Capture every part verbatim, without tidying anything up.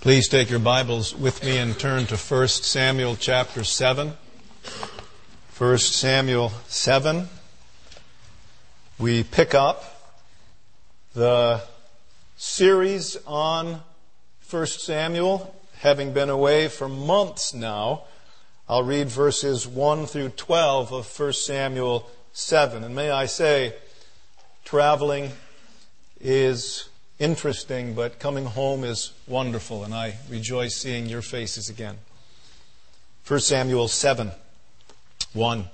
Please take your Bibles with me and turn to First Samuel chapter seven. First Samuel seven. We pick up the series on First Samuel, having been away for months now. I'll read verses one through twelve of First Samuel seven. And may I say, traveling is interesting, but coming home is wonderful, and I rejoice seeing your faces again. First Samuel seven, one.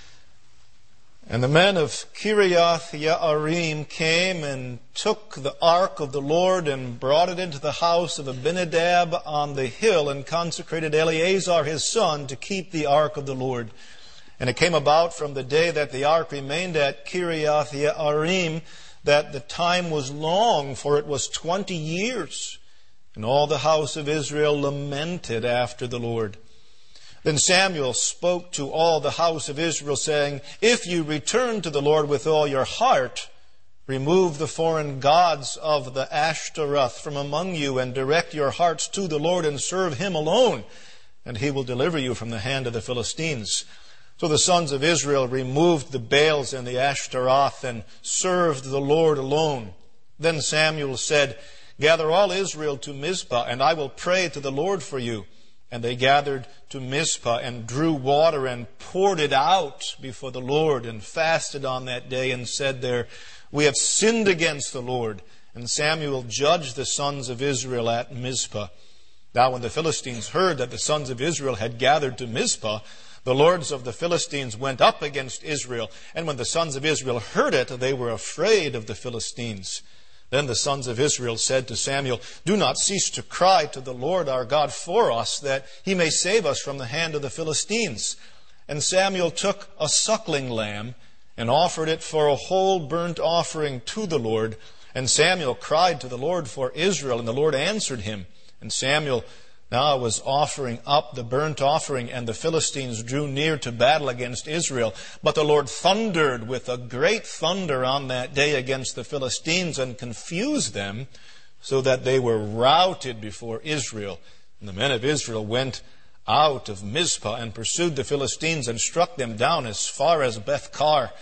And the men of Kiriath Yearim came and took the ark of the Lord and brought it into the house of Abinadab on the hill and consecrated Eleazar his son to keep the ark of the Lord. And it came about from the day that the ark remained at Kiriath Yearim that the time was long, for it was twenty years. And all the house of Israel lamented after the Lord. Then Samuel spoke to all the house of Israel, saying, If you return to the Lord with all your heart, remove the foreign gods of the Ashtaroth from among you, and direct your hearts to the Lord, and serve Him alone, and He will deliver you from the hand of the Philistines. So the sons of Israel removed the Baals and the Ashtaroth and served the Lord alone. Then Samuel said, Gather all Israel to Mizpah, and I will pray to the Lord for you. And they gathered to Mizpah and drew water and poured it out before the Lord and fasted on that day and said there, We have sinned against the Lord. And Samuel judged the sons of Israel at Mizpah. Now when the Philistines heard that the sons of Israel had gathered to Mizpah, the lords of the Philistines went up against Israel. And when the sons of Israel heard it, they were afraid of the Philistines. Then the sons of Israel said to Samuel, Do not cease to cry to the Lord our God for us, that He may save us from the hand of the Philistines. And Samuel took a suckling lamb and offered it for a whole burnt offering to the Lord. And Samuel cried to the Lord for Israel, and the Lord answered him. And Samuel now was offering up the burnt offering, and the Philistines drew near to battle against Israel. But the Lord thundered with a great thunder on that day against the Philistines and confused them, so that they were routed before Israel. And the men of Israel went out of Mizpah and pursued the Philistines and struck them down as far as Beth-kar.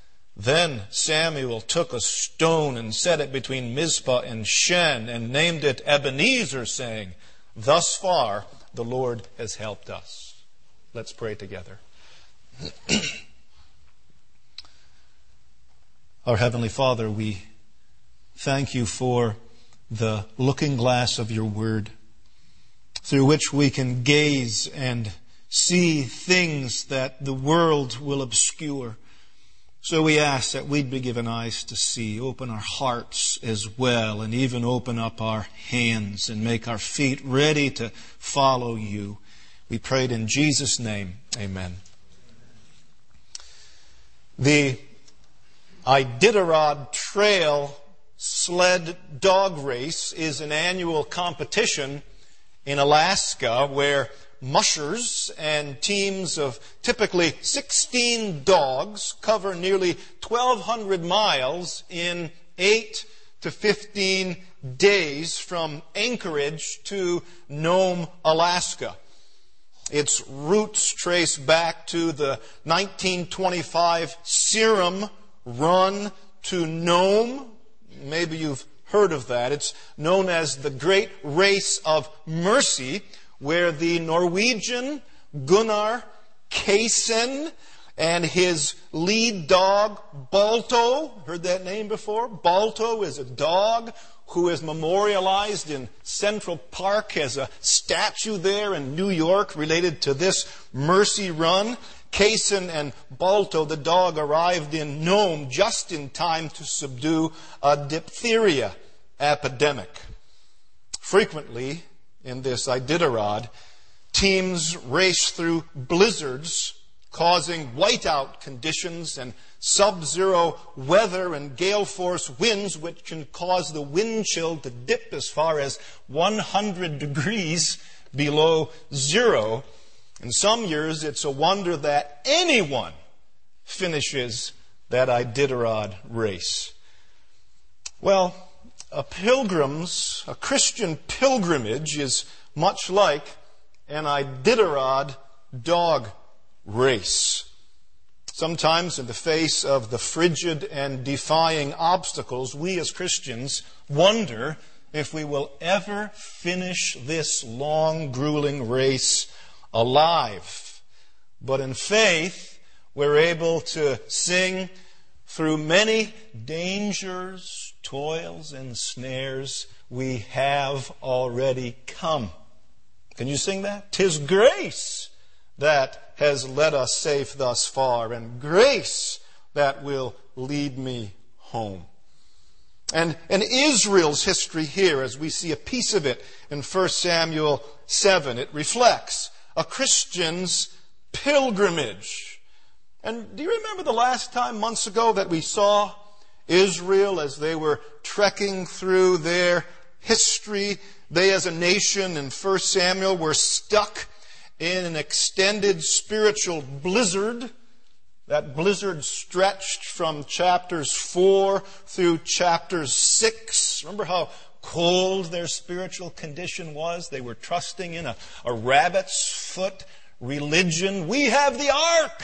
Then Samuel took a stone and set it between Mizpah and Shen and named it Ebenezer, saying, Thus far, the Lord has helped us. Let's pray together. Our Heavenly Father, we thank you for the looking glass of your word, through which we can gaze and see things that the world will obscure. So we ask that we'd be given eyes to see, open our hearts as well, and even open up our hands and make our feet ready to follow you. We prayed in Jesus' name. Amen. The Iditarod Trail Sled Dog Race is an annual competition in Alaska where mushers and teams of typically sixteen dogs cover nearly twelve hundred miles in eight to fifteen days from Anchorage to Nome, Alaska. Its roots trace back to the nineteen twenty-five Serum Run to Nome. Maybe you've heard of that. It's known as the Great Race of Mercy, where the Norwegian Gunnar Kaysen and his lead dog, Balto, heard that name before? Balto is a dog who is memorialized in Central Park as a statue there in New York related to this Mercy Run. Kaysen and Balto, the dog, arrived in Nome just in time to subdue a diphtheria epidemic. Frequently, in this Iditarod, teams race through blizzards causing whiteout conditions and sub-zero weather and gale force winds, which can cause the wind chill to dip as far as one hundred degrees below zero. In some years, it's a wonder that anyone finishes that Iditarod race. Well, a pilgrim's, a Christian pilgrimage is much like an Iditarod dog race. Sometimes in the face of the frigid and defying obstacles, we as Christians wonder if we will ever finish this long, grueling race alive. But in faith, we're able to sing, through many dangers, toils, and snares, we have already come. Can you sing that? 'Tis grace that has led us safe thus far, and grace that will lead me home. And in Israel's history here, as we see a piece of it in First Samuel seven, it reflects a Christian's pilgrimage. And do you remember the last time, months ago, that we saw Israel as they were trekking through their history? They as a nation in First Samuel were stuck in an extended spiritual blizzard. That blizzard stretched from chapters four through chapters six. Remember how cold their spiritual condition was? They were trusting in a, a rabbit's foot religion. We have the ark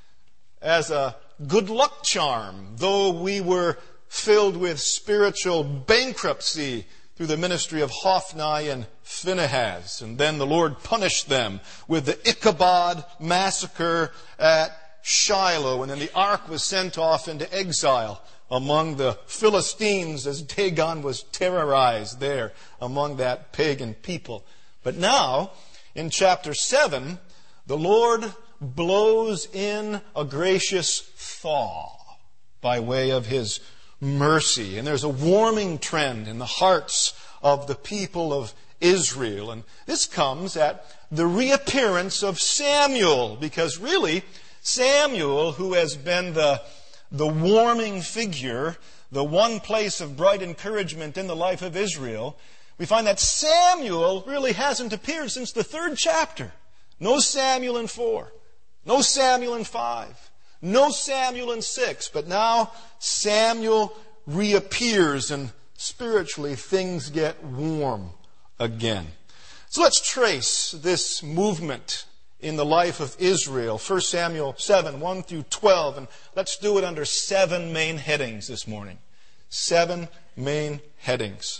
as a good luck charm, though we were filled with spiritual bankruptcy through the ministry of Hophni and Phinehas. And then the Lord punished them with the Ichabod massacre at Shiloh. And then the ark was sent off into exile among the Philistines as Dagon was terrorized there among that pagan people. But now, in chapter seven, the Lord blows in a gracious thaw by way of His mercy. And there's a warming trend in the hearts of the people of Israel. And this comes at the reappearance of Samuel, because really, Samuel, who has been the, the warming figure, the one place of bright encouragement in the life of Israel, we find that Samuel really hasn't appeared since the third chapter. No Samuel in four. No Samuel in five. No Samuel in six. But now Samuel reappears, and spiritually things get warm again. So let's trace this movement in the life of Israel. First Samuel seven, one through twelve. And let's do it under seven main headings this morning. Seven main headings.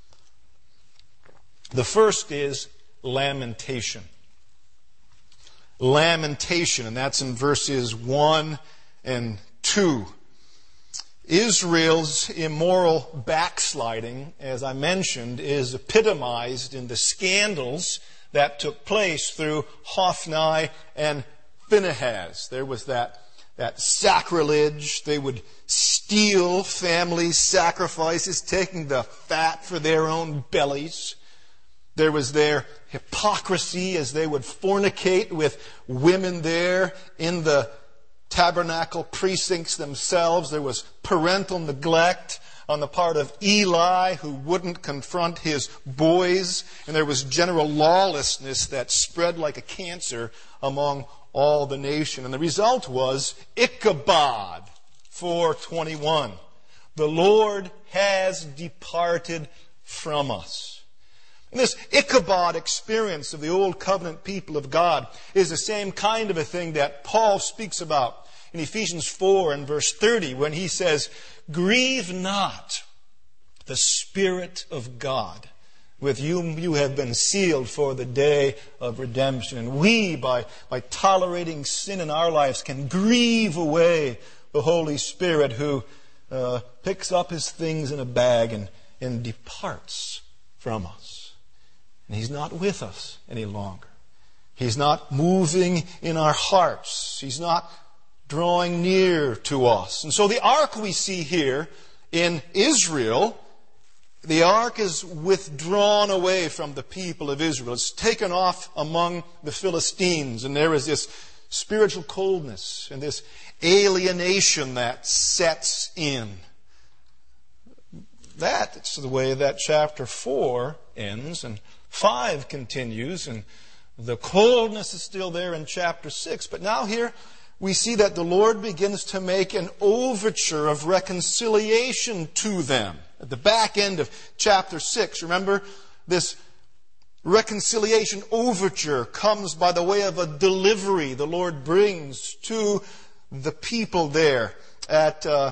The first is lamentation. Lamentation, and that's in verses one and two. Israel's immoral backsliding, as I mentioned, is epitomized in the scandals that took place through Hophni and Phinehas. There was that, that sacrilege. They would steal family sacrifices, taking the fat for their own bellies. There was their hypocrisy as they would fornicate with women there in the tabernacle precincts themselves. There was parental neglect on the part of Eli, who wouldn't confront his boys. And there was general lawlessness that spread like a cancer among all the nation. And the result was Ichabod four twenty-one. The Lord has departed from us. And this Ichabod experience of the old covenant people of God is the same kind of a thing that Paul speaks about in Ephesians four and verse thirty, when he says, "Grieve not the Spirit of God, with whom you have been sealed for the day of redemption." And we, by, by tolerating sin in our lives, can grieve away the Holy Spirit, who uh, picks up His things in a bag and, and departs from us. And He's not with us any longer. He's not moving in our hearts. He's not drawing near to us. And so the ark we see here in Israel, the ark is withdrawn away from the people of Israel. It's taken off among the Philistines. And there is this spiritual coldness and this alienation that sets in. That's the way that chapter four ends, and five continues, and the coldness is still there in chapter six. But now here we see that the Lord begins to make an overture of reconciliation to them. At the back end of chapter six, remember, this reconciliation overture comes by the way of a delivery the Lord brings to the people there at uh,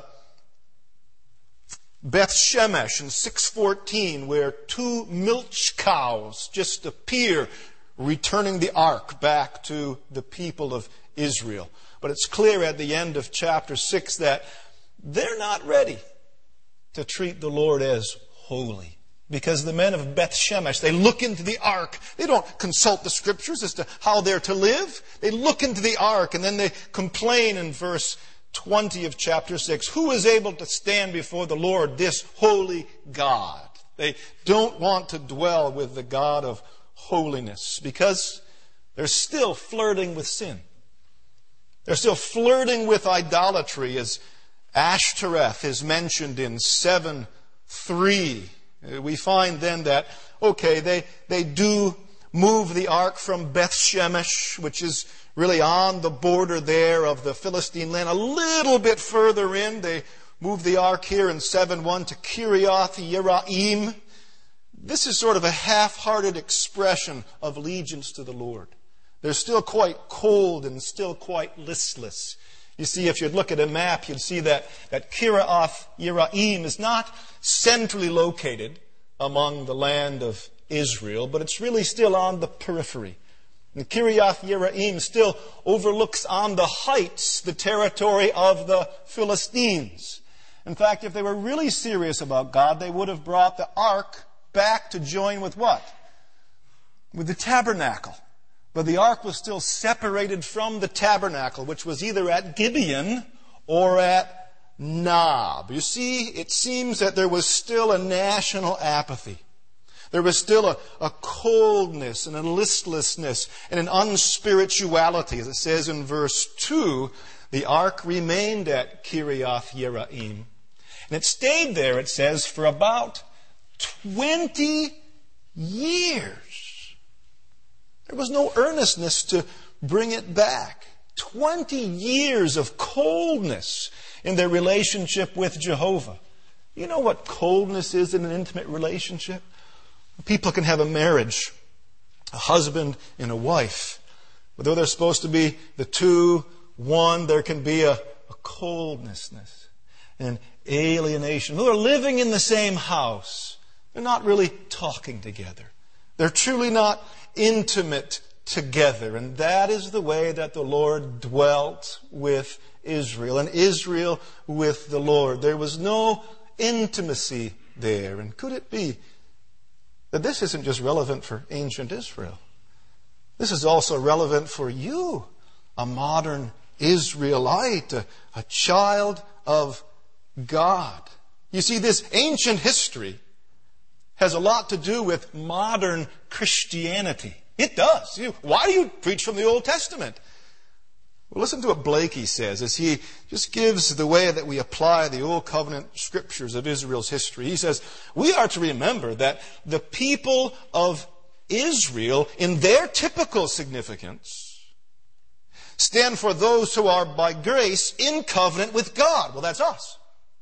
Beth Shemesh in six fourteen, where two milch cows just appear, returning the ark back to the people of Israel. But it's clear at the end of chapter six that they're not ready to treat the Lord as holy. Because the men of Beth Shemesh, they look into the ark. They don't consult the scriptures as to how they're to live. They look into the ark and then they complain in verse twenty of chapter six. Who is able to stand before the Lord, this holy God? They don't want to dwell with the God of holiness because they're still flirting with sin. They're still flirting with idolatry, as Ashtoreth is mentioned in seven three. We find then that, okay, they, they do move the ark from Beth Shemesh, which is really on the border there of the Philistine land. A little bit further in, they move the ark here in seven one to Kiriath Yearim. This is sort of a half-hearted expression of allegiance to the Lord. They're still quite cold and still quite listless. You see, if you'd look at a map, you'd see that, that Kiriath Yearim is not centrally located among the land of Israel, but it's really still on the periphery. And Kiriath Yearim still overlooks on the heights the territory of the Philistines. In fact, if they were really serious about God, they would have brought the ark back to join with what? With the tabernacle. But the ark was still separated from the tabernacle, which was either at Gibeon or at Nob. You see, it seems that there was still a national apathy. There was still a, a coldness and a listlessness and an unspirituality. As it says in verse two, the ark remained at Kiriath Yearim. And it stayed there, it says, for about twenty years. There was no earnestness to bring it back. Twenty years of coldness in their relationship with Jehovah. You know what coldness is in an intimate relationship? People can have a marriage, a husband and a wife. But though they're supposed to be the two, one, there can be a, a coldness and alienation. Though they're living in the same house, they're not really talking together. They're truly not intimate together. And that is the way that the Lord dwelt with Israel, and Israel with the Lord. There was no intimacy there. And could it be that this isn't just relevant for ancient Israel? This is also relevant for you, a modern Israelite, a, a child of God. You see, this ancient history has a lot to do with modern Christianity. It does. You, why do you preach from the Old Testament? Well, listen to what Blakey says as he just gives the way that we apply the Old Covenant scriptures of Israel's history. He says, we are to remember that the people of Israel, in their typical significance, stand for those who are by grace in covenant with God. Well, that's us.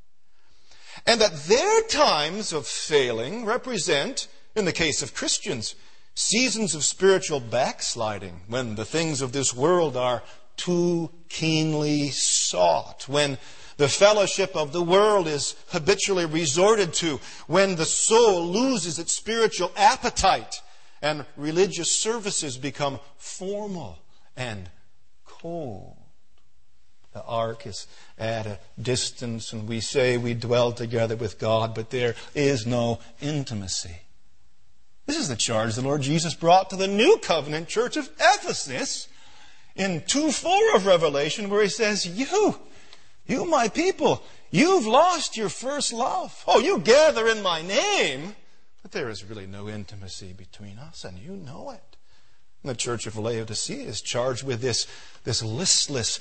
And that their times of failing represent, in the case of Christians, seasons of spiritual backsliding, when the things of this world are too keenly sought, when the fellowship of the world is habitually resorted to, when the soul loses its spiritual appetite and religious services become formal and cold. The ark is at a distance and we say we dwell together with God, but there is no intimacy. This is the charge the Lord Jesus brought to the New Covenant church of Ephesus in two four of Revelation, where he says, you, you my people, you've lost your first love. Oh, you gather in my name, but there is really no intimacy between us, and you know it. And the church of Laodicea is charged with this, this listless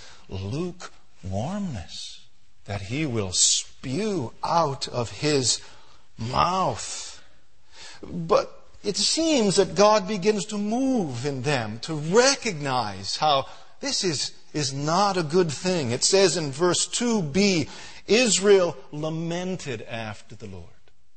lukewarmness that he will spew out of his mouth. But it seems that God begins to move in them, to recognize how this is, is not a good thing. It says in verse two b, Israel lamented after the Lord.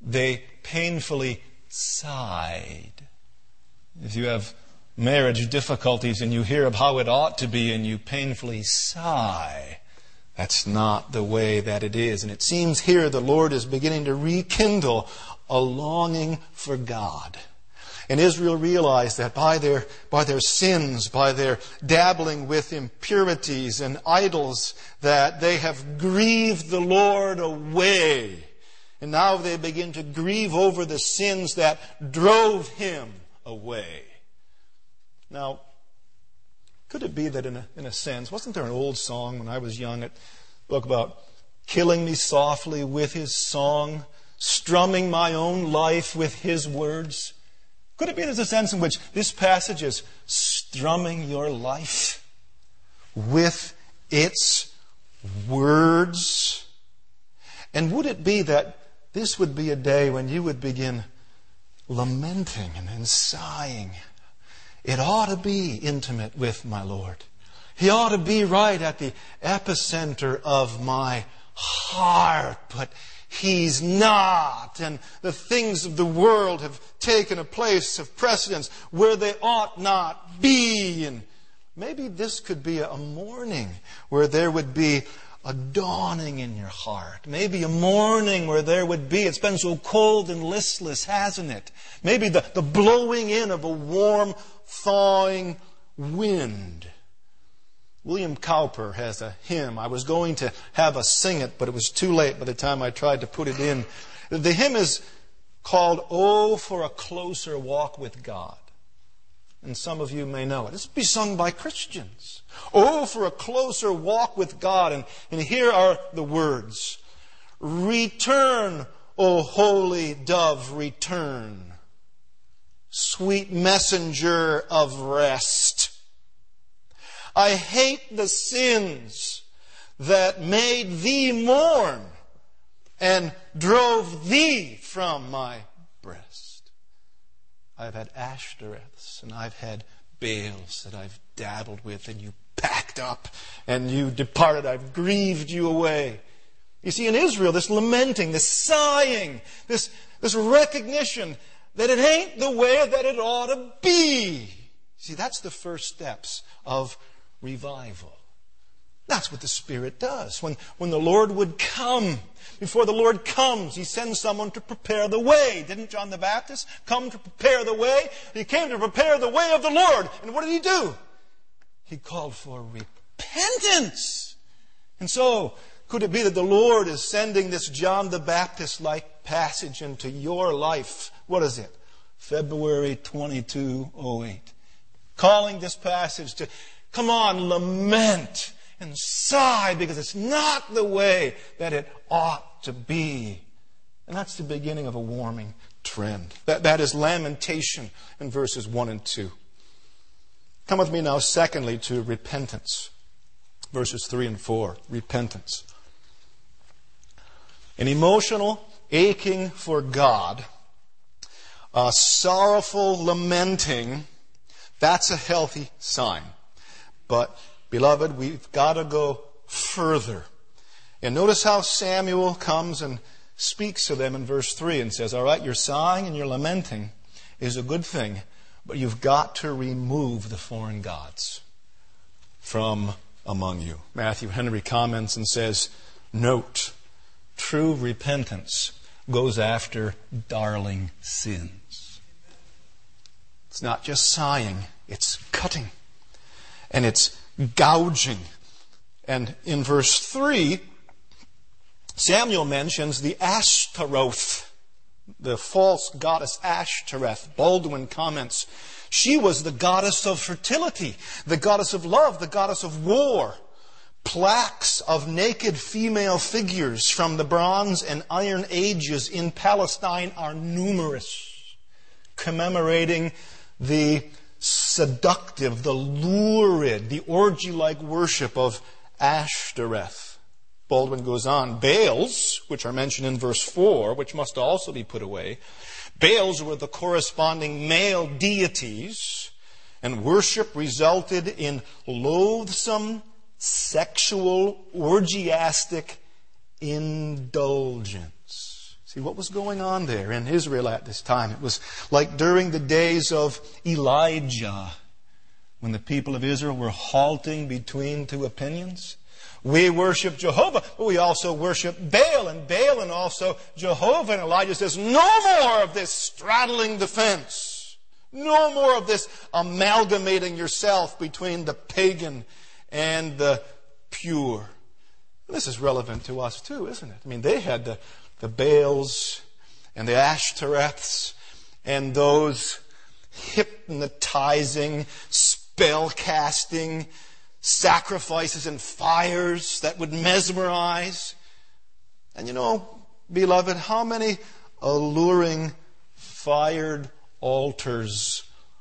they painfully sighed. If you have marriage difficulties and you hear of how it ought to be and you painfully sigh, that's not the way that it is. And it seems here the Lord is beginning to rekindle a longing for God. And Israel realized that by their, by their sins, by their dabbling with impurities and idols, that they have grieved the Lord away. And now they begin to grieve over the sins that drove Him away. Now, could it be that in a, in a sense, wasn't there an old song when I was young that spoke about killing me softly with His song, strumming my own life with His words? Could it be there's a sense in which this passage is strumming your life with its words? And would it be that this would be a day when you would begin lamenting and then sighing? It ought to be intimate with my Lord. He ought to be right at the epicenter of my heart, but He's not. And the things of the world have taken a place of precedence where they ought not be. And maybe this could be a morning where there would be a dawning in your heart. Maybe a morning where there would be, it's been so cold and listless, hasn't it? Maybe the, the blowing in of a warm, thawing wind. William Cowper has a hymn. I was going to have us sing it, but it was too late by the time I tried to put it in. The hymn is called, "Oh, for a Closer Walk with God." And some of you may know it. It's be sung by Christians. Oh, for a closer walk with God. And, and here are the words. Return, O holy dove, return. Sweet messenger of rest. I hate the sins that made thee mourn and drove thee from my breast. I've had Ashtoreths and I've had Baals that I've dabbled with, and you packed up and you departed. I've grieved you away. You see, in Israel, this lamenting, this sighing, this, this recognition that it ain't the way that it ought to be. See, that's the first steps of revival. That's what the Spirit does. When, when the Lord would come, before the Lord comes, He sends someone to prepare the way. Didn't John the Baptist come to prepare the way? He came to prepare the way of the Lord. And what did He do? He called for repentance. And so, could it be that the Lord is sending this John the Baptist-like passage into your life? What is it? February twenty-two oh eight. Calling this passage to, come on, lament and sigh, because it's not the way that it ought to be. And that's the beginning of a warming trend. That, that is lamentation in verses one and two. Come with me now, secondly, to repentance. Verses three and four. Repentance. An emotional aching for God, a sorrowful lamenting, that's a healthy sign. But, beloved, we've got to go further. And notice how Samuel comes and speaks to them in verse three and says, all right, your sighing and your lamenting is a good thing, but you've got to remove the foreign gods from among you. Matthew Henry comments and says, note, true repentance goes after darling sins. It's not just sighing, it's cutting. And it's gouging. And in verse three, Samuel mentions the Ashtaroth, the false goddess Ashtoreth. Baldwin comments, she was the goddess of fertility, the goddess of love, the goddess of war. Plaques of naked female figures from the Bronze and Iron Ages in Palestine are numerous, commemorating the seductive, the lurid, the orgy-like worship of Ashtoreth. Baldwin goes on, Baals, which are mentioned in verse four, which must also be put away. Baals were the corresponding male deities, and worship resulted in loathsome, sexual, orgiastic indulgence. See, what was going on there in Israel at this time? It was like during the days of Elijah, when the people of Israel were halting between two opinions. We worship Jehovah, but we also worship Baal, and Baal and also Jehovah. And Elijah says, no more of this straddling the fence. No more of this amalgamating yourself between the pagan and the pure. This is relevant to us too, isn't it? I mean, they had the, the Baals and the Ashtoreths and those hypnotizing, spell-casting sacrifices and fires that would mesmerize. And you know, beloved, how many alluring fired altars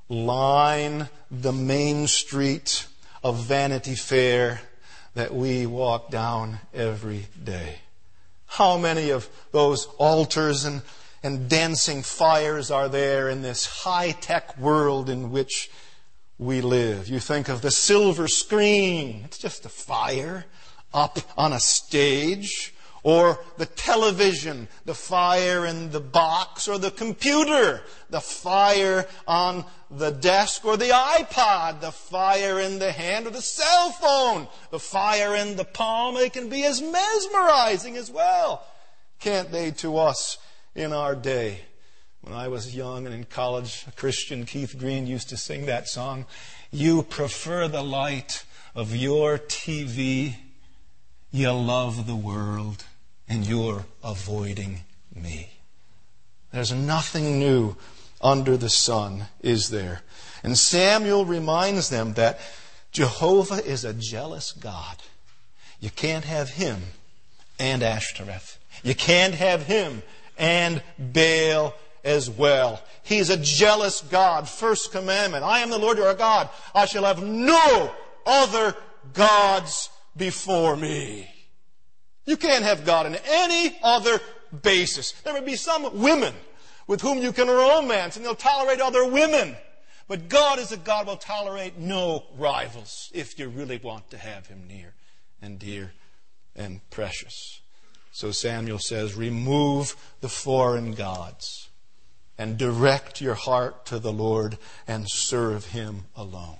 line the main street of Vanity Fair that we walk down every day? How many of those altars and, and dancing fires are there in this high-tech world in which we live? You think of the silver screen. It's just a fire up on a stage. Or the television, the fire in the box. Or the computer, the fire on the desk. Or the iPod, the fire in the hand. Or the cell phone, the fire in the palm. They can be as mesmerizing as well, can't they, to us in our day? When I was young and in college, a Christian, Keith Green, used to sing that song, "You prefer the light of your T V, you love the world, and you're avoiding me." There's nothing new under the sun, is there? And Samuel reminds them that Jehovah is a jealous God. You can't have Him and Ashtoreth. You can't have Him and Baal as well. He's a jealous God. First commandment, I am the Lord your God. I shall have no other gods before me. You can't have God on any other basis. There may be some women with whom you can romance and they'll tolerate other women. But God is a God who will tolerate no rivals if you really want to have Him near and dear and precious. So Samuel says, remove the foreign gods and direct your heart to the Lord and serve Him alone.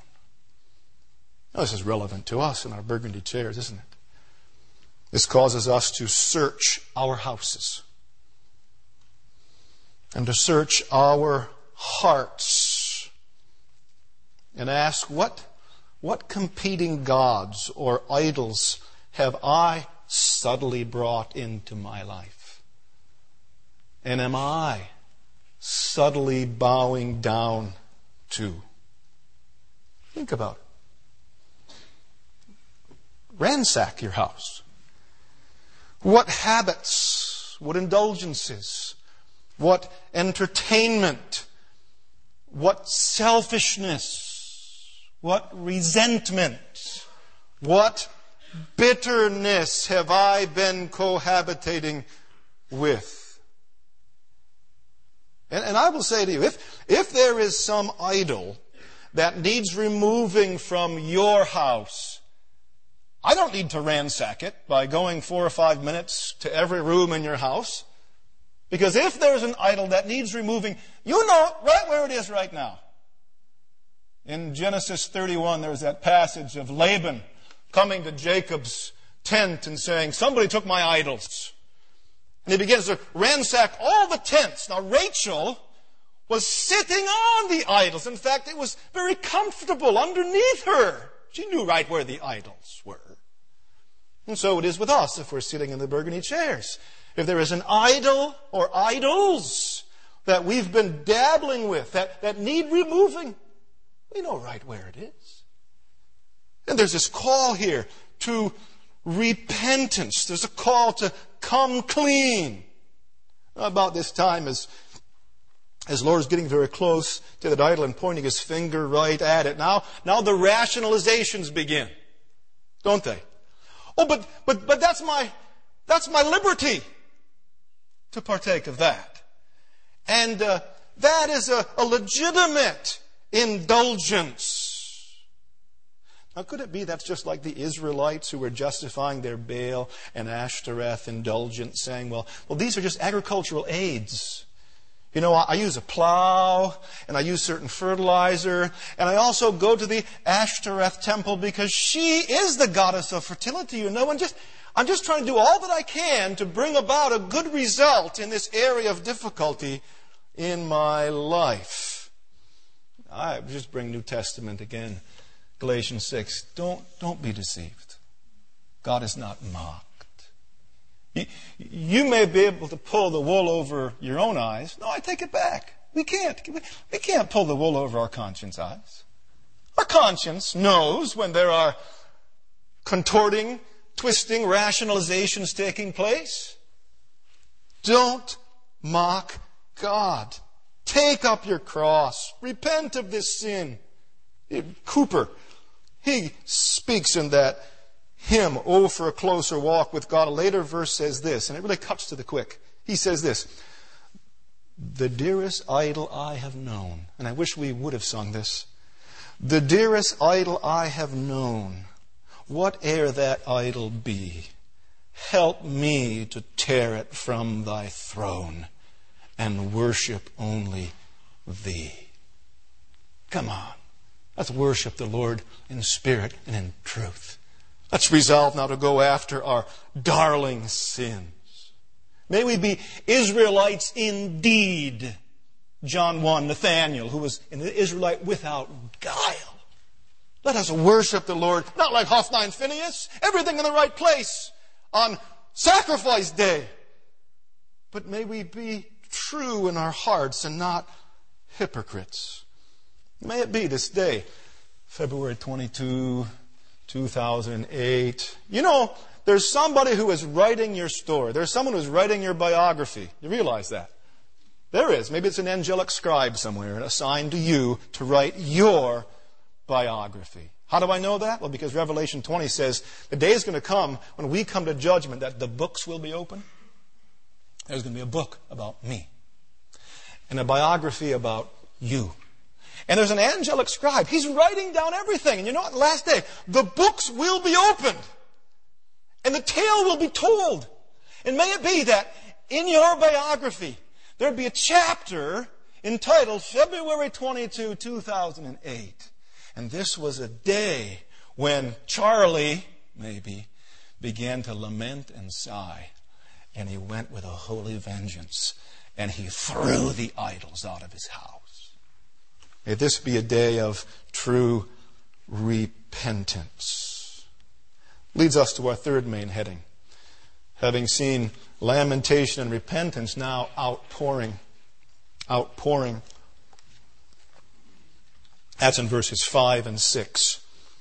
Now, this is relevant to us in our burgundy chairs, isn't it? This causes us to search our houses and to search our hearts and ask, what, what competing gods or idols have I subtly brought into my life? And am I subtly bowing down to? Think about it. Ransack your house. What habits, what indulgences, what entertainment, what selfishness, what resentment, what bitterness have I been cohabitating with? And, and I will say to you, if, if there is some idol that needs removing from your house, I don't need to ransack it by going four or five minutes to every room in your house. Because if there's an idol that needs removing, you know right where it is right now. In Genesis thirty-one, there's that passage of Laban coming to Jacob's tent and saying, somebody took my idols. And he begins to ransack all the tents. Now, Rachel was sitting on the idols. In fact, it was very comfortable underneath her. She knew right where the idols were. And so it is with us if we're sitting in the burgundy chairs. If there is an idol or idols that we've been dabbling with, that, that need removing, we know right where it is. And there's this call here to repentance. There's a call to come clean. About this time, as, as Lord is getting very close to that idol and pointing His finger right at it, now, now the rationalizations begin, don't they? Oh, but but but that's my that's my liberty to partake of that, and uh, that is a, a legitimate indulgence. Now, could it be that's just like the Israelites who were justifying their Baal and Ashtoreth indulgence, saying, well, well, these are just agricultural aids. You know, I use a plow, and I use certain fertilizer, and I also go to the Ashtoreth temple because she is the goddess of fertility, you know, and just, I'm just trying to do all that I can to bring about a good result in this area of difficulty in my life. I just bring New Testament again. Galatians six. Don't, don't be deceived. God is not mocked. You, you may be able to pull the wool over your own eyes. No, I take it back. We can't. We, we can't pull the wool over our conscience eyes. Our conscience knows when there are contorting, twisting, rationalizations taking place. Don't mock God. Take up your cross. Repent of this sin. Cooper, he speaks in that hymn, Oh, for a Closer Walk with God. A later verse says this, and it really cuts to the quick. He says this, the dearest idol I have known, and I wish we would have sung this, the dearest idol I have known, whate'er that idol be, help me to tear it from thy throne and worship only thee. Come on. Let's worship the Lord in spirit and in truth. Let's resolve now to go after our darling sins. May we be Israelites indeed. John one, Nathanael, who was an Israelite without guile. Let us worship the Lord, not like Hophni and Phinehas, everything in the right place on sacrifice day. But may we be true in our hearts and not hypocrites. May it be this day, February twenty-second, two thousand eight. You know, there's somebody who is writing your story. There's someone who's writing your biography. You realize that? There is. Maybe it's an angelic scribe somewhere assigned to you to write your biography. How do I know that? Well, because Revelation twenty says the day is going to come when we come to judgment that the books will be open. There's going to be a book about me and a biography about you. And there's an angelic scribe. He's writing down everything. And you know what? The last day, the books will be opened. And the tale will be told. And may it be that in your biography, there'd be a chapter entitled February twenty-second, two thousand eight. And this was a day when Charlie, maybe, began to lament and sigh. And he went with a holy vengeance. And he threw the idols out of his house. May this be a day of true repentance. Leads us to our third main heading. Having seen lamentation and repentance, now outpouring. Outpouring. That's in verses five and six.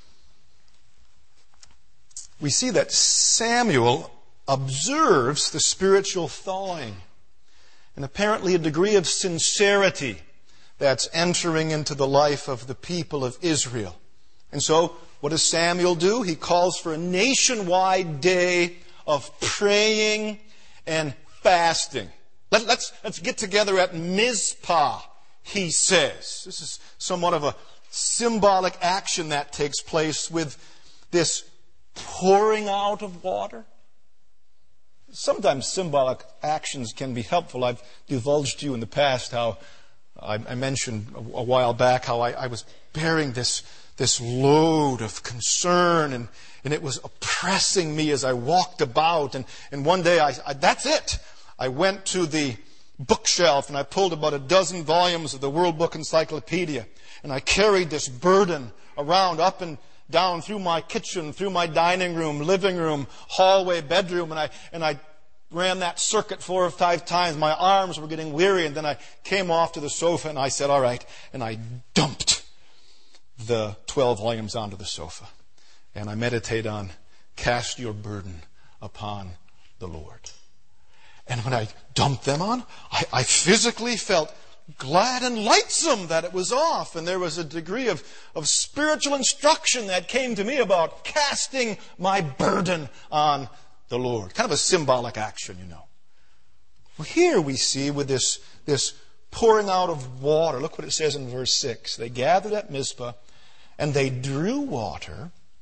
We see that Samuel observes the spiritual thawing and apparently a degree of sincerity that's entering into the life of the people of Israel. And so, what does Samuel do? He calls for a nationwide day of praying and fasting. Let, let's, let's get together at Mizpah, he says. This is somewhat of a symbolic action that takes place with this pouring out of water. Sometimes symbolic actions can be helpful. I've divulged to you in the past how I, I mentioned a, a while back how I, I was bearing this, this load of concern and, and it was oppressing me as I walked about. And, and one day, I, I, that's it. I went to the bookshelf and I pulled about a dozen volumes of the World Book Encyclopedia. And I carried this burden around up and down through my kitchen, through my dining room, living room, hallway, bedroom, and I and I ran that circuit four or five times. My arms were getting weary, and then I came off to the sofa and I said, all right, and I dumped the twelve volumes onto the sofa. And I meditate on cast your burden upon the Lord. And when I dumped them on, I, I physically felt glad and lightsome that it was off. And there was a degree of, of spiritual instruction that came to me about casting my burden on the Lord. Kind of a symbolic action, you know. Well, here we see with this, this pouring out of water. Look what it says in verse six. They gathered at Mizpah and they drew water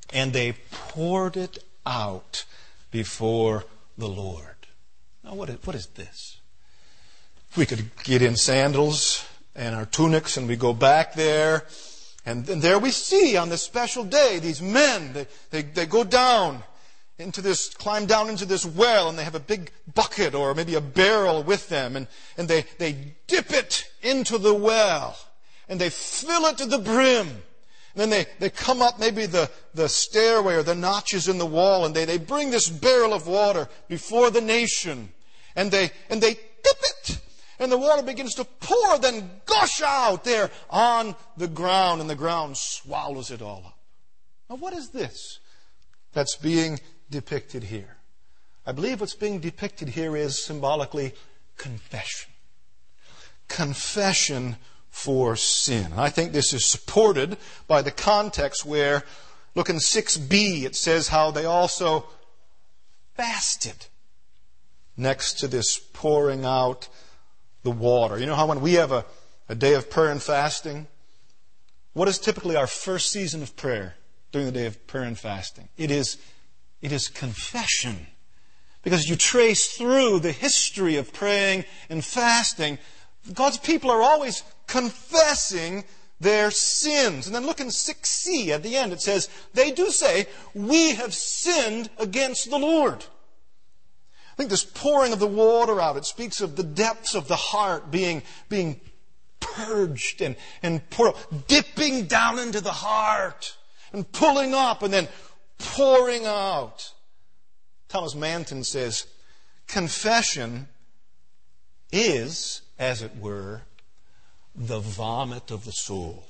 and they poured it out before the Lord. Now, what is, what is this? We could get in sandals and our tunics and we go back there, and, and there we see on this special day these men, they, they, they go down into this, climb down into this well, and they have a big bucket or maybe a barrel with them, and, and they, they dip it into the well, and they fill it to the brim. And then they, they come up maybe the, the stairway or the notches in the wall, and they, they bring this barrel of water before the nation, and they, and they dip it, and the water begins to pour, then gush out there on the ground, and the ground swallows it all up. Now, what is this that's being depicted here? I believe what's being depicted here is symbolically confession. Confession for sin. I think this is supported by the context where, look in six b, it says how they also fasted next to this pouring out the water. You know how when we have a, a day of prayer and fasting, what is typically our first season of prayer during the day of prayer and fasting? It is It is confession. Because you trace through the history of praying and fasting, God's people are always confessing their sins. And then look in six c at the end. It says, they do say, we have sinned against the Lord. I think this pouring of the water out, it speaks of the depths of the heart being, being purged and, and pour, dipping down into the heart and pulling up and then pouring out. Thomas Manton says, confession is, as it were, the vomit of the soul.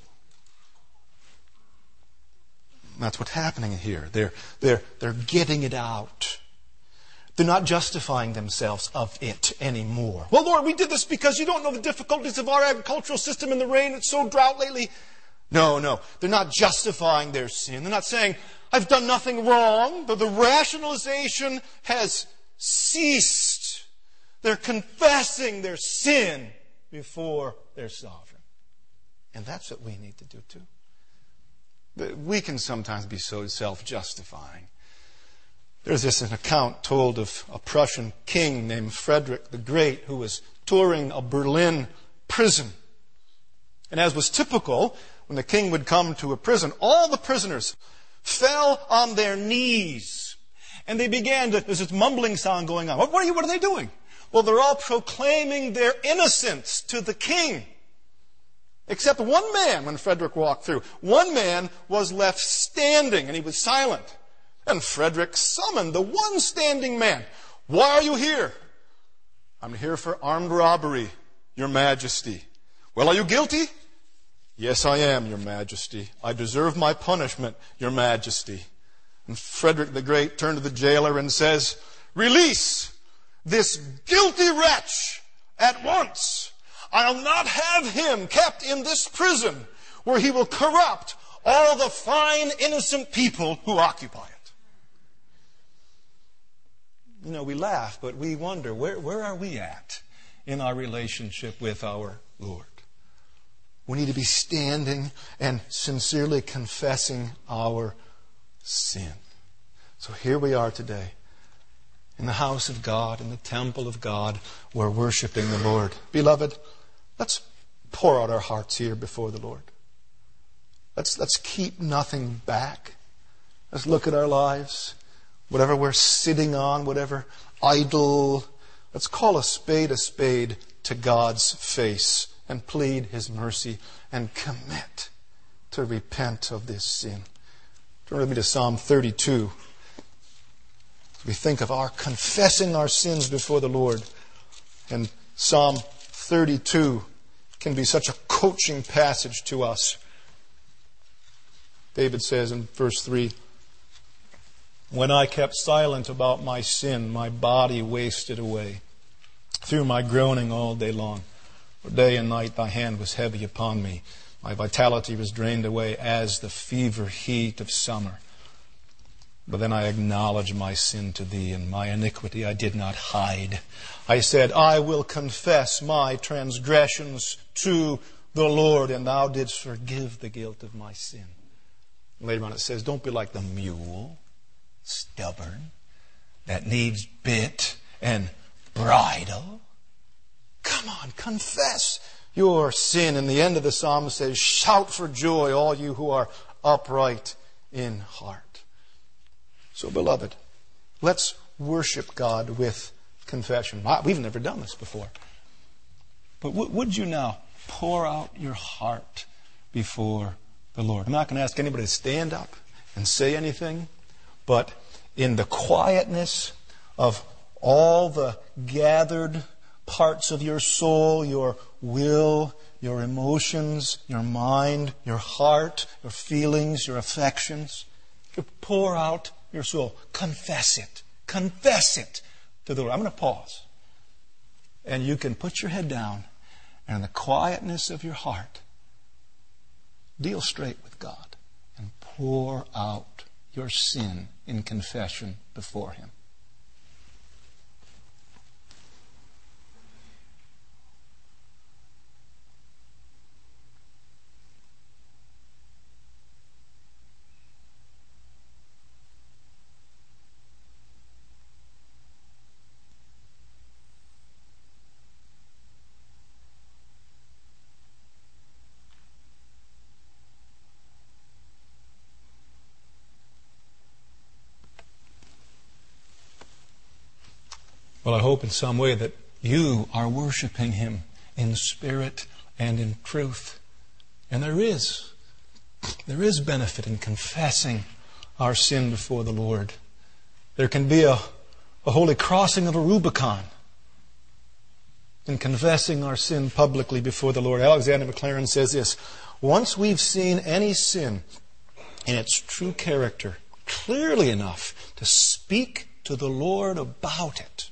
That's what's happening here. They're, they're, they're getting it out. They're not justifying themselves of it anymore. Well, Lord, we did this because you don't know the difficulties of our agricultural system in the rain. It's so drought lately. No, no. They're not justifying their sin. They're not saying, I've done nothing wrong. The, the rationalization has ceased. They're confessing their sin before their sovereign. And that's what we need to do too. We can sometimes be so self-justifying. There's this an account told of a Prussian king named Frederick the Great who was touring a Berlin prison. And as was typical, when the king would come to a prison, all the prisoners fell on their knees. And they began to, there's this mumbling sound going on. What, what are you, what are they doing? Well, they're all proclaiming their innocence to the king. Except one man, when Frederick walked through, one man was left standing and he was silent. And Frederick summoned the one standing man. Why are you here? I'm here for armed robbery, Your Majesty. Well, are you guilty? Yes, I am, Your Majesty. I deserve my punishment, Your Majesty. And Frederick the Great turned to the jailer and says, release this guilty wretch at once. I'll not have him kept in this prison where he will corrupt all the fine, innocent people who occupy it. You know, we laugh, but we wonder, where, where are we at in our relationship with our Lord? We need to be standing and sincerely confessing our sin. So here we are today in the house of God, in the temple of God. We're worshiping the Lord. Beloved, let's pour out our hearts here before the Lord. Let's, let's keep nothing back. Let's look at our lives. Whatever we're sitting on, whatever idol, let's call a spade a spade to God's face and plead His mercy and commit to repent of this sin. Turn with me to Psalm thirty-two. We think of our confessing our sins before the Lord. And Psalm thirty-two can be such a coaching passage to us. David says in verse three, when I kept silent about my sin, my body wasted away through my groaning all day long. For day and night thy hand was heavy upon me. My vitality was drained away as the fever heat of summer. But then I acknowledged my sin to thee, and my iniquity I did not hide. I said, I will confess my transgressions to the Lord, and thou didst forgive the guilt of my sin. Later on it says, don't be like the mule, stubborn, that needs bit and bridle. Come on, confess your sin. And the end of the psalm says, shout for joy, all you who are upright in heart. So, beloved, let's worship God with confession. We've never done this before. But would you now pour out your heart before the Lord? I'm not going to ask anybody to stand up and say anything, but in the quietness of all the gathered parts of your soul, your will, your emotions, your mind, your heart, your feelings, your affections, to pour out your soul. Confess it. Confess it to the Lord. I'm going to pause. And you can put your head down and in the quietness of your heart, deal straight with God and pour out your sin in confession before Him. Well, I hope in some way that you are worshiping Him in spirit and in truth. And there is, there is benefit in confessing our sin before the Lord. There can be a, a holy crossing of a Rubicon in confessing our sin publicly before the Lord. Alexander Maclaren says this, once we've seen any sin in its true character clearly enough to speak to the Lord about it,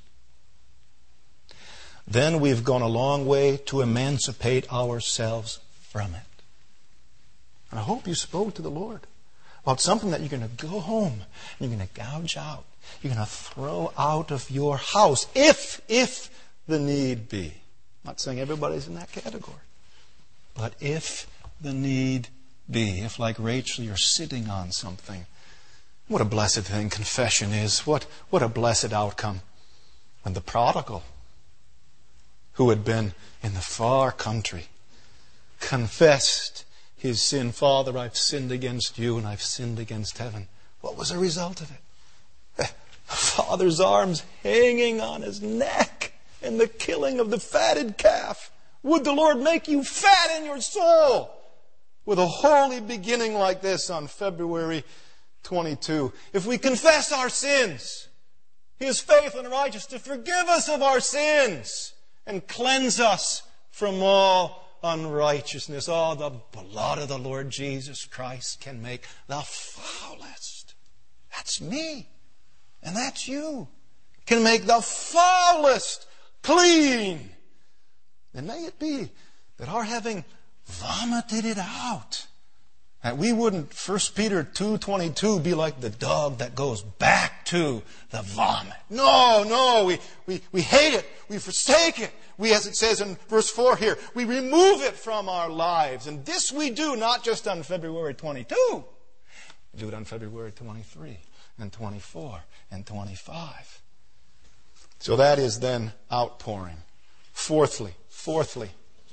then we've gone a long way to emancipate ourselves from it. And I hope you spoke to the Lord about something that you're going to go home and you're going to gouge out. You're going to throw out of your house if, if the need be. I'm not saying everybody's in that category. But if the need be, if like Rachel you're sitting on something, what a blessed thing confession is. What, what a blessed outcome. When the prodigal, who had been in the far country, confessed his sin. Father, I've sinned against you and I've sinned against heaven. What was the result of it? The Father's arms hanging on his neck and the killing of the fatted calf. Would the Lord make you fat in your soul with a holy beginning like this on February twenty-second? If we confess our sins, He is faithful and righteous to forgive us of our sins and cleanse us from all unrighteousness. Oh, the blood of the Lord Jesus Christ can make the foulest. That's me. And that's you. Can make the foulest clean. And may it be that our having vomited it out, that we wouldn't, First Peter two twenty-two, be like the dog that goes back to the vomit. No, no, we, we, we hate it. We forsake it. We, as it says in verse four here, we remove it from our lives. And this we do not just on February twenty-second. We do it on February twenty-third and twenty-fourth and twenty-fifth. So that is then outpouring. Fourthly, fourthly,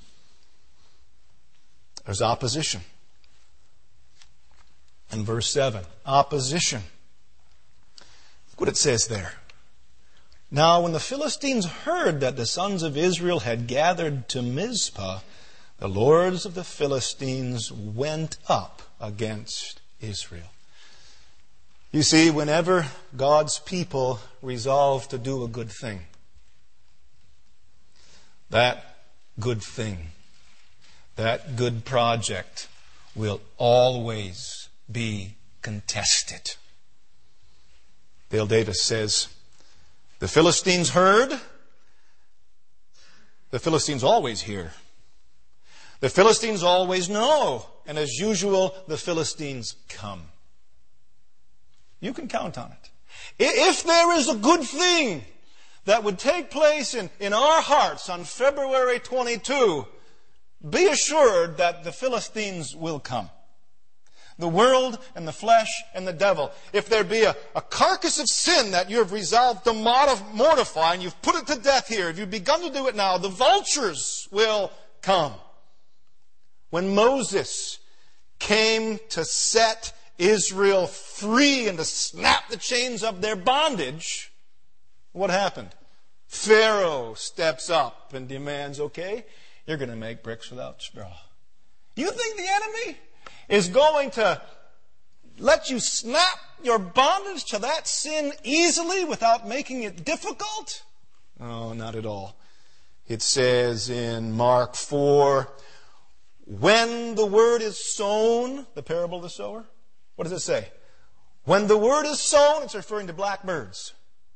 there's opposition. In verse seven, opposition. Look what it says there. Now when the Philistines heard that the sons of Israel had gathered to Mizpah, the lords of the Philistines went up against Israel. You see, whenever God's people resolve to do a good thing, that good thing, that good project will always be contested. Dale Davis says, the Philistines heard, the Philistines always hear. The Philistines always know, and as usual, the Philistines come. You can count on it. If there is a good thing that would take place in, in our hearts on February twenty-second, be assured that the Philistines will come. The world and the flesh and the devil. If there be a, a carcass of sin that you have resolved to mortify and you've put it to death here, if you've begun to do it now, the vultures will come. When Moses came to set Israel free and to snap the chains of their bondage, what happened? Pharaoh steps up and demands, okay, you're going to make bricks without straw. You think the enemy is going to let you snap your bondage to that sin easily without making it difficult? Oh, not at all. It says in Mark four, when the word is sown, the parable of the sower, what does it say? When the word is sown, it's referring to blackbirds.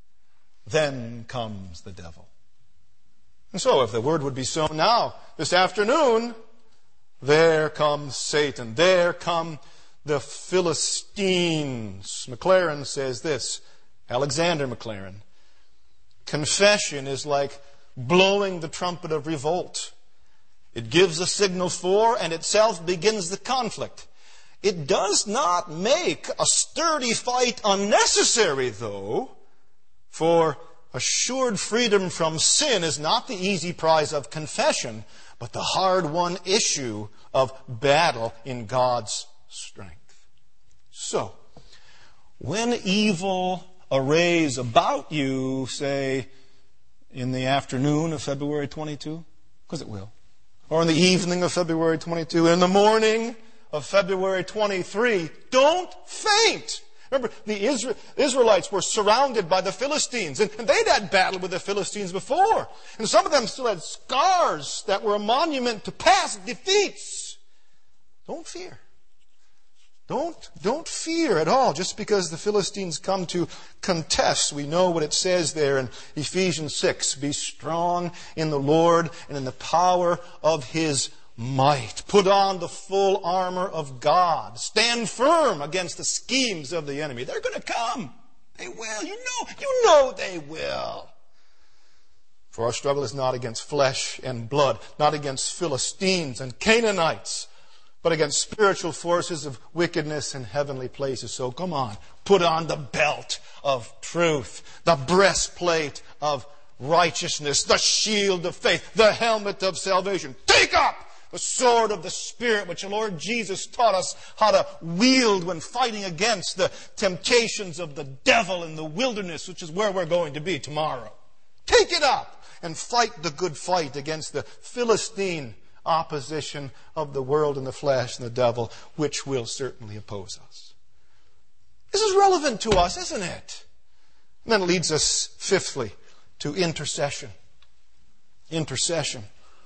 Then comes the devil. And so if the word would be sown now, this afternoon, there comes Satan. There come the Philistines. Maclaren says this, Alexander Maclaren, confession is like blowing the trumpet of revolt. It gives a signal for and itself begins the conflict. It does not make a sturdy fight unnecessary, though, for assured freedom from sin is not the easy prize of confession, but the hard-won issue of battle in God's strength. So, when evil arrays about you, say, in the afternoon of February twenty-second, because it will, or in the evening of February twenty-second, in the morning of February twenty-third, don't faint. Remember, the Israelites were surrounded by the Philistines, and they'd had battle with the Philistines before. And some of them still had scars that were a monument to past defeats. Don't fear. Don't, don't fear at all just because the Philistines come to contest. We know what it says there in Ephesians six. Be strong in the Lord and in the power of His might. Put on the full armor of God. Stand firm against the schemes of the enemy. They're going to come. They will. You know, you know they will. For our struggle is not against flesh and blood, not against Philistines and Canaanites, but against spiritual forces of wickedness in heavenly places. So come on, put on the belt of truth, the breastplate of righteousness, the shield of faith, the helmet of salvation. Take up the sword of the Spirit, which the Lord Jesus taught us how to wield when fighting against the temptations of the devil in the wilderness, which is where we're going to be tomorrow. Take it up and fight the good fight against the Philistine opposition of the world and the flesh and the devil, which will certainly oppose us. This is relevant to us, isn't it? And then it leads us, fifthly, to intercession. Intercession.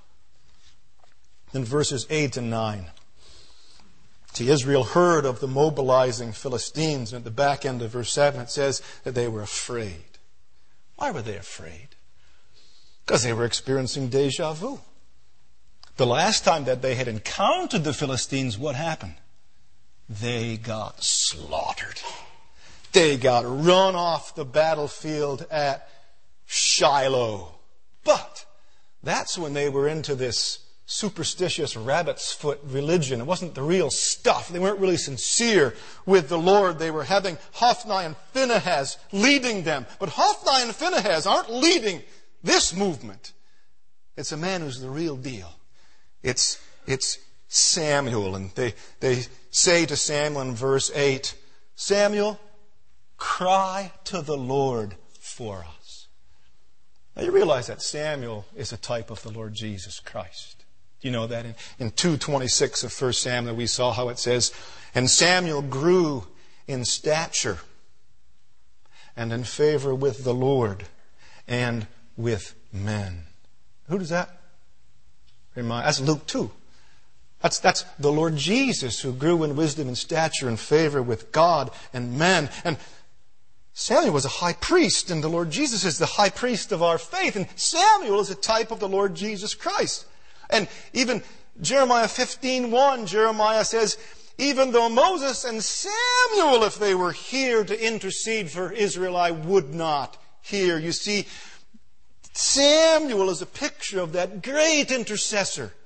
In verses eight and nine. See, Israel heard of the mobilizing Philistines. And at the back end of verse seven it says that they were afraid. Why were they afraid? Because they were experiencing deja vu. The last time that they had encountered the Philistines, what happened? They got slaughtered. They got run off the battlefield at Shiloh. But that's when they were into this superstitious rabbit's foot religion. It wasn't the real stuff. They weren't really sincere with the Lord. They were having Hophni and Phinehas leading them. But Hophni and Phinehas aren't leading this movement. It's a man who's the real deal. It's, it's Samuel. And they, they say to Samuel in verse eight, Samuel, cry to the Lord for us. Now you realize that Samuel is a type of the Lord Jesus Christ. Do you know that? In, in two twenty-six of First Samuel we saw how it says, and Samuel grew in stature and in favor with the Lord and with men. Who does that remind? That's Luke two. That's, that's the Lord Jesus who grew in wisdom and stature and favor with God and men. And Samuel was a high priest, and the Lord Jesus is the high priest of our faith. And Samuel is a type of the Lord Jesus Christ. And even Jeremiah fifteen one, Jeremiah says, even though Moses and Samuel, if they were here to intercede for Israel, I would not hear. You see, Samuel is a picture of that great intercessor,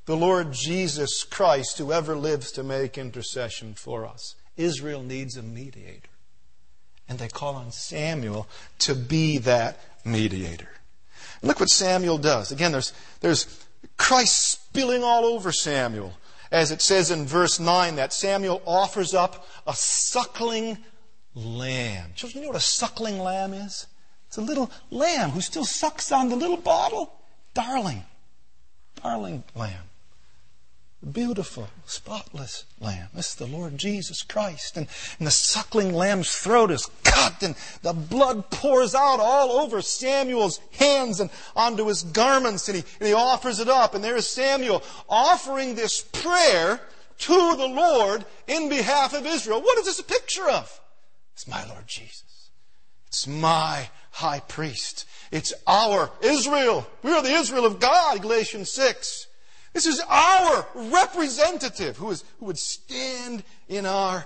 the Lord Jesus Christ, who ever lives to make intercession for us. Israel needs a mediator. And they call on Samuel to be that mediator. And look what Samuel does. Again, there's, there's Christ spilling all over Samuel. As it says in verse nine, that Samuel offers up a suckling lamb. Children, you know what a suckling lamb is? It's a little lamb who still sucks on the little bottle. Darling. Darling lamb. Beautiful, spotless lamb. This is the Lord Jesus Christ. And, and the suckling lamb's throat is cut and the blood pours out all over Samuel's hands and onto his garments. And he, and he offers it up. And there is Samuel offering this prayer to the Lord in behalf of Israel. What is this a picture of? It's my Lord Jesus. It's my high priest. It's our Israel. We are the Israel of God, Galatians six. This is our representative who, is, who would stand in our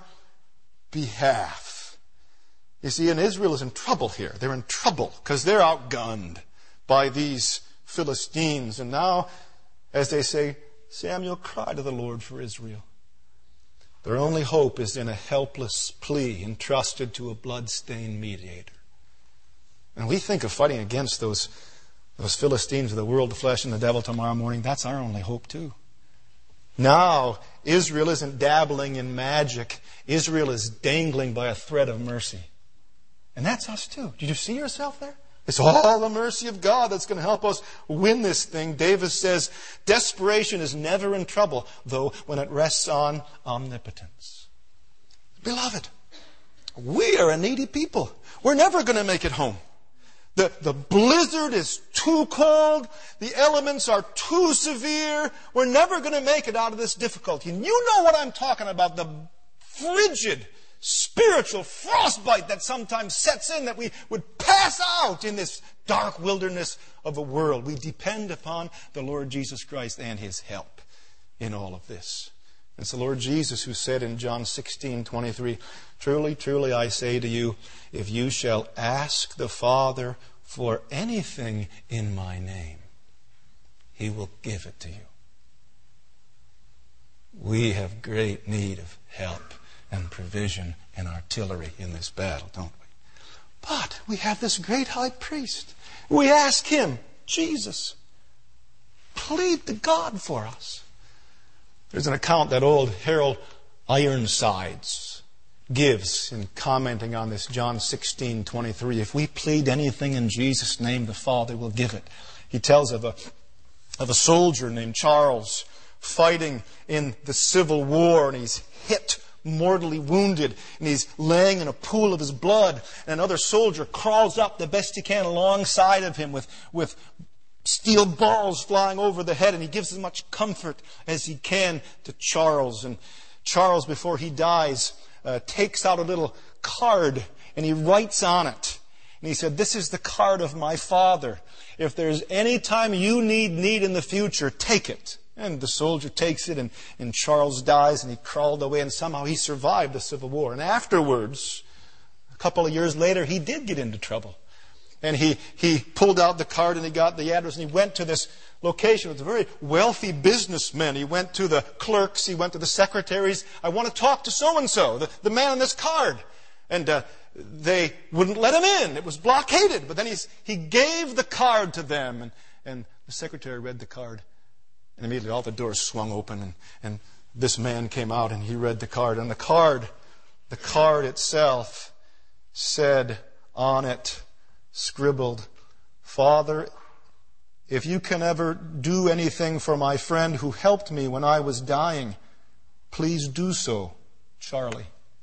behalf. You see, and Israel is in trouble here. They're in trouble because they're outgunned by these Philistines. And now, as they say, Samuel, cry to the Lord for Israel. Their only hope is in a helpless plea entrusted to a blood-stained mediator. And we think of fighting against those Those Philistines of the world, the flesh, and the devil tomorrow morning. That's our only hope too. Now, Israel isn't dabbling in magic. Israel is dangling by a thread of mercy. And that's us too. Did you see yourself there? It's all the mercy of God that's going to help us win this thing. David says, desperation is never in trouble, though, when it rests on omnipotence. Beloved, we are a needy people. We're never going to make it home. The, the blizzard is too cold. The elements are too severe. We're never going to make it out of this difficulty. And you know what I'm talking about. The frigid, spiritual frostbite that sometimes sets in, that we would pass out in this dark wilderness of a world. We depend upon the Lord Jesus Christ and His help in all of this. It's the Lord Jesus who said in John sixteen twenty-three, truly, truly, I say to you, if you shall ask the Father for anything in my name, He will give it to you. We have great need of help and provision and artillery in this battle, don't we? But we have this great high priest. We ask Him, Jesus, plead to God for us. There's an account that old Harold Ironsides gives in commenting on this John sixteen twenty-three. If we plead anything in Jesus' name, the Father will give it. He tells of a, of a soldier named Charles fighting in the Civil War, and he's hit, mortally wounded, and he's laying in a pool of his blood, and another soldier crawls up the best he can alongside of him with, with steel balls flying over the head, and he gives as much comfort as he can to Charles. And Charles, before he dies, uh, takes out a little card, and he writes on it. And he said, this is the card of my father. If there's any time you need need in the future, take it. And the soldier takes it, and, and Charles dies, and he crawled away, and somehow he survived the Civil War. And afterwards, a couple of years later, he did get into trouble. And he, he pulled out the card and he got the address and he went to this location. It was a very wealthy businessman. He went to the clerks. He went to the secretaries. I want to talk to so-and-so, the, the man on this card. And uh, they wouldn't let him in. It was blockaded. But then he's, he gave the card to them. And, and the secretary read the card. And immediately all the doors swung open. And, and this man came out and he read the card. And the card, the card itself said on it, scribbled, Father, if you can ever do anything for my friend who helped me when I was dying, please do so, Charlie.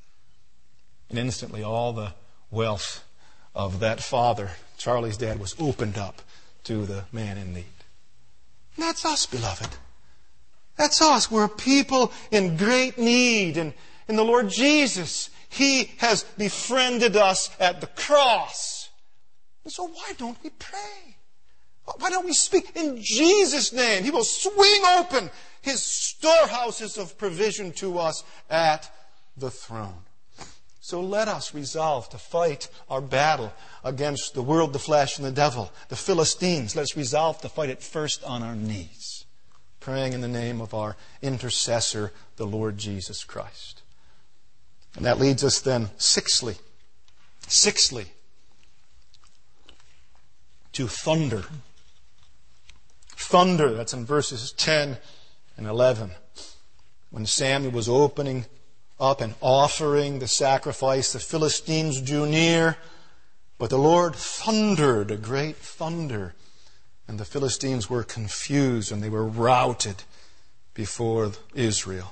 And instantly all the wealth of that father, Charlie's dad, was opened up to the man in need. And that's us, beloved. That's us. We're a people in great need. And in the Lord Jesus, He has befriended us at the cross. And so why don't we pray? Why don't we speak in Jesus' name? He will swing open His storehouses of provision to us at the throne. So let us resolve to fight our battle against the world, the flesh, and the devil, the Philistines. Let's resolve to fight it first on our knees, praying in the name of our intercessor, the Lord Jesus Christ. And that leads us then, sixthly, sixthly, to thunder. Thunder, that's in verses ten and eleven. When Samuel was opening up and offering the sacrifice, the Philistines drew near, but the Lord thundered, a great thunder, and the Philistines were confused and they were routed before Israel.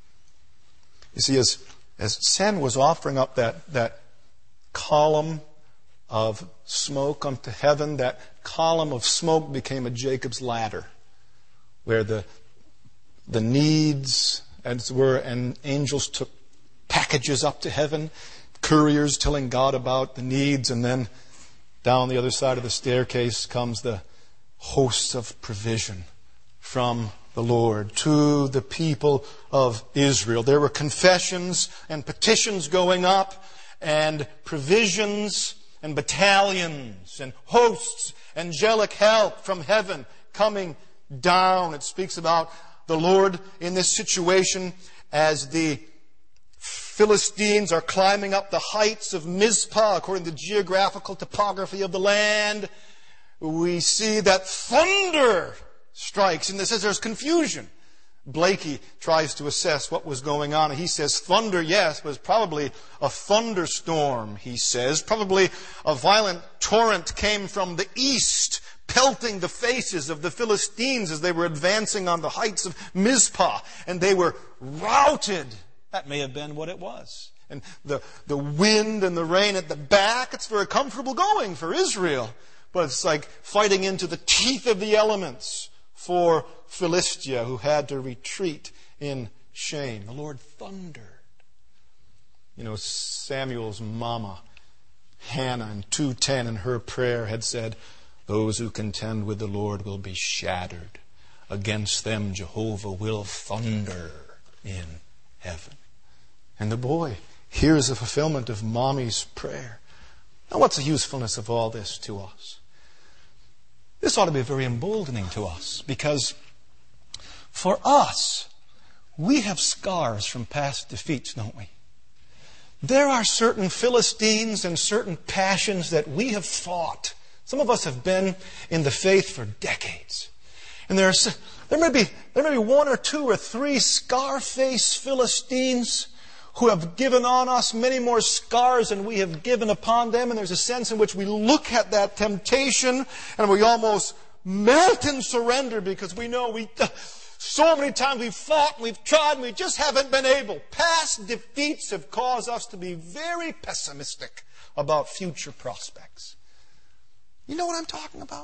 You see, as, as Samuel was offering up that, that column of smoke unto heaven, that column of smoke became a Jacob's ladder, where the, the needs, as it were, and angels took packages up to heaven, couriers telling God about the needs, and then down the other side of the staircase comes the hosts of provision from the Lord to the people of Israel. There were confessions and petitions going up, and provisions and battalions and hosts, angelic help from heaven coming down. It speaks about the Lord in this situation as the Philistines are climbing up the heights of Mizpah according to the geographical topography of the land. We see that thunder strikes, and this says there's confusion. Blakey tries to assess what was going on, and he says thunder, yes, but it's probably a thunderstorm, he says. Probably a violent torrent came from the east, pelting the faces of the Philistines as they were advancing on the heights of Mizpah, and they were routed. That may have been what it was. And the, the wind and the rain at the back, it's very comfortable going for Israel. But it's like fighting into the teeth of the elements for Philistia, who had to retreat in shame. The Lord thundered. You know, Samuel's mama, Hannah, in two ten in her prayer had said, "Those who contend with the Lord will be shattered. Against them Jehovah will thunder in heaven." And the boy hears the fulfillment of mommy's prayer. Now, what's the usefulness of all this to us? This ought to be very emboldening to us, because for us, we have scars from past defeats, don't we? There are certain Philistines and certain passions that we have fought. Some of us have been in the faith for decades. And there, are, there, may be, there may be one or two or three scar-faced Philistines who have given on us many more scars than we have given upon them. And there's a sense in which we look at that temptation and we almost melt in surrender, because we know we so many times we've fought and we've tried and we just haven't been able. Past defeats have caused us to be very pessimistic about future prospects. You know what I'm talking about?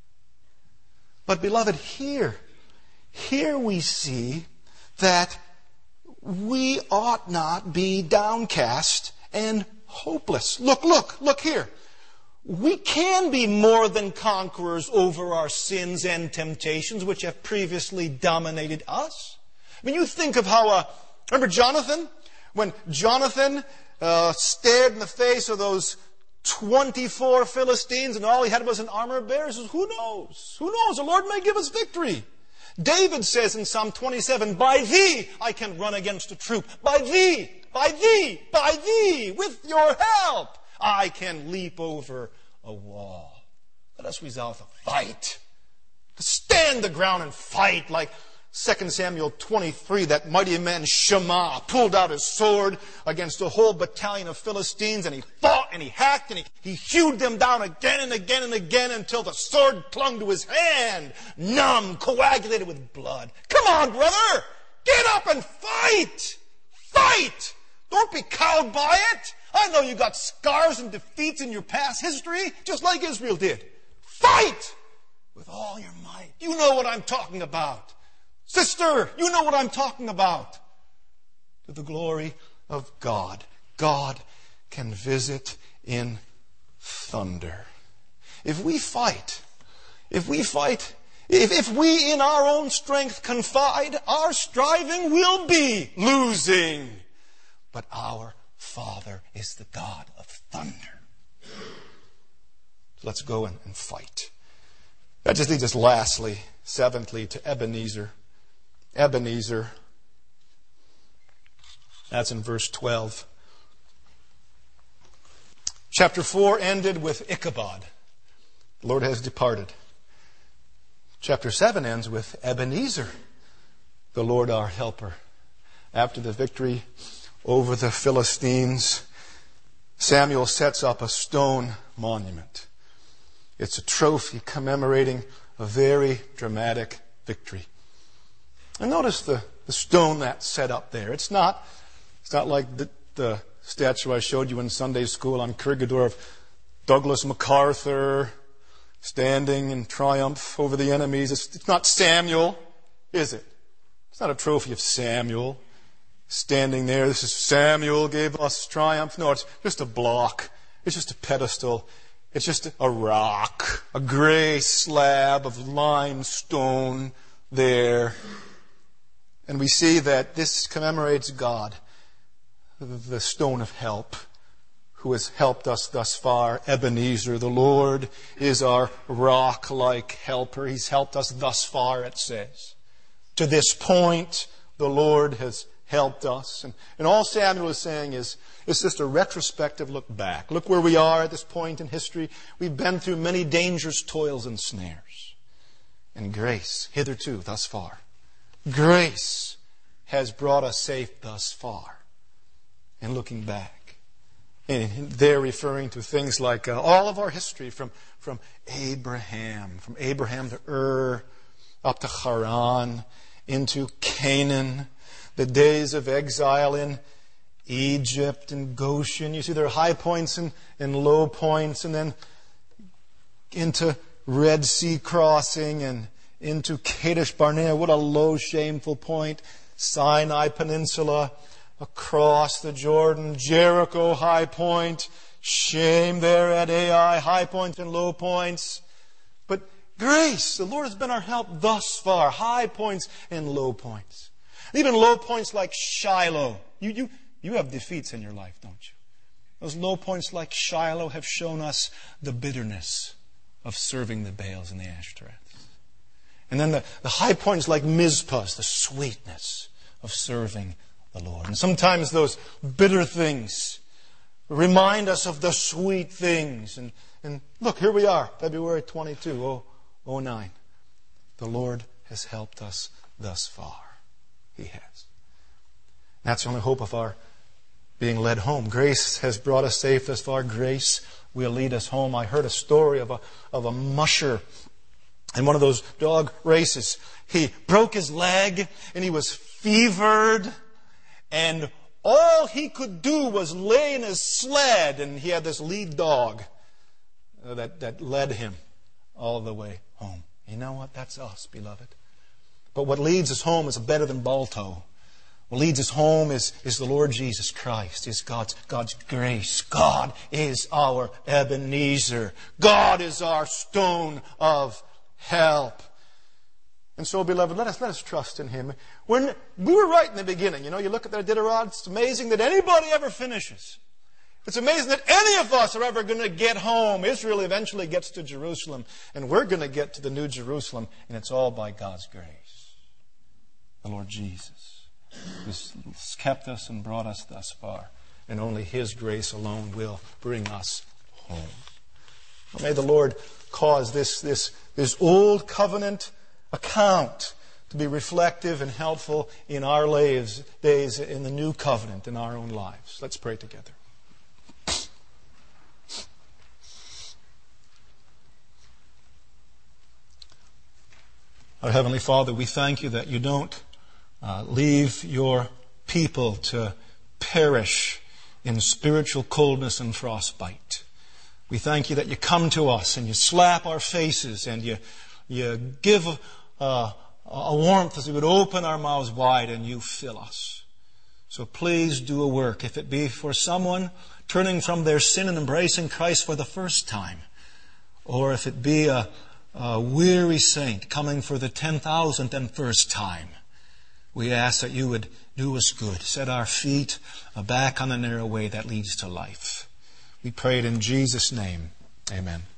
But beloved, here, here we see that we ought not be downcast and hopeless. Look, look, look here. We can be more than conquerors over our sins and temptations which have previously dominated us. I mean, you think of how, uh, remember Jonathan? When Jonathan uh, stared in the face of those twenty-four Philistines and all he had was an armor bearer, he says, who knows? Who knows? The Lord may give us victory. David says in Psalm twenty-seven, "By thee I can run against a troop. By thee, by thee, by thee, with your help, I can leap over a wall." Let us resolve to fight. To stand the ground and fight, like Second Samuel twenty-three, that mighty man Shammah pulled out his sword against a whole battalion of Philistines, and he fought and he hacked and he, he hewed them down again and again and again until the sword clung to his hand, numb, coagulated with blood. Come on, brother! Get up and fight! Fight! Don't be cowed by it. I know you got scars and defeats in your past history, just like Israel did. Fight with all your might. You know what I'm talking about. Sister, you know what I'm talking about. To the glory of God, God can visit in thunder. If we fight, if we fight, if, if we in our own strength confide, our striving will be losing. But our Father is the God of thunder. So let's go and, and fight. That just leads us lastly, seventhly, to Ebenezer. Ebenezer. That's in verse twelve. Chapter four ended with Ichabod. The Lord has departed. Chapter seven ends with Ebenezer, the Lord our helper. After the victory over the Philistines, Samuel sets up a stone monument. It's a trophy commemorating a very dramatic victory. And notice the, the stone that's set up there. It's not, it's not like the, the statue I showed you in Sunday school on Kierkegaard of Douglas MacArthur standing in triumph over the enemies. It's, it's not Samuel, is it? It's not a trophy of Samuel standing there. This is Samuel gave us triumph. No, it's just a block. It's just a pedestal. It's just a rock, a gray slab of limestone there. And we see that this commemorates God, the stone of help, who has helped us thus far. Ebenezer, the Lord, is our rock-like helper. He's helped us thus far, it says. To this point, the Lord has helped us. And, and all Samuel is saying is, it's just a retrospective look back. Look where we are at this point in history. We've been through many dangers, toils, and snares. And grace, hitherto, thus far. Grace has brought us safe thus far. And looking back. And they're referring to things like uh, all of our history from, from Abraham, from Abraham to Ur, up to Haran, into Canaan, the days of exile in Egypt and Goshen. You see there are high points and, and low points, and then into Red Sea crossing and into Kadesh Barnea. What a low, shameful point. Sinai Peninsula, across the Jordan, Jericho, high point, shame there at Ai, high points and low points. But grace, the Lord has been our help thus far, high points and low points. Even low points like Shiloh. You, you, you have defeats in your life, don't you? Those low points like Shiloh have shown us the bitterness of serving the Baals and the Ashtoreths. And then the, the high points like Mizpah, the sweetness of serving the Lord. And sometimes those bitter things remind us of the sweet things. And, and look, here we are, February twenty-second, oh nine. The Lord has helped us thus far. He has. That's the only hope of our being led home. Grace has brought us safe thus far. Grace will lead us home. I heard a story of a, of a musher in one of those dog races. He broke his leg and he was fevered. And all he could do was lay in his sled, and he had this lead dog that, that led him all the way home. You know what? That's us, beloved. But what leads us home is better than Balto. What leads us home is, is the Lord Jesus Christ, is God's, God's grace. God is our Ebenezer. God is our stone of help. And so, beloved, let us let us trust in Him. When we were right in the beginning, you know, you look at the Iditarod, it's amazing that anybody ever finishes. It's amazing that any of us are ever going to get home. Israel eventually gets to Jerusalem, and we're going to get to the New Jerusalem, and it's all by God's grace. The Lord Jesus has kept us and brought us thus far, and only His grace alone will bring us home. Well, may the Lord cause this, this, this old covenant account to be reflective and helpful in our lives, days in the new covenant in our own lives. Let's pray together. Our Heavenly Father, we thank You that You don't uh, leave Your people to perish in spiritual coldness and frostbite. We thank You that You come to us and You slap our faces and You, you give a, a, a warmth as we would open our mouths wide and You fill us. So please do a work, if it be for someone turning from their sin and embracing Christ for the first time, or if it be a A weary saint coming for the ten thousandth and first time. We ask that You would do us good. Set our feet back on the narrow way that leads to life. We pray it in Jesus' name. Amen.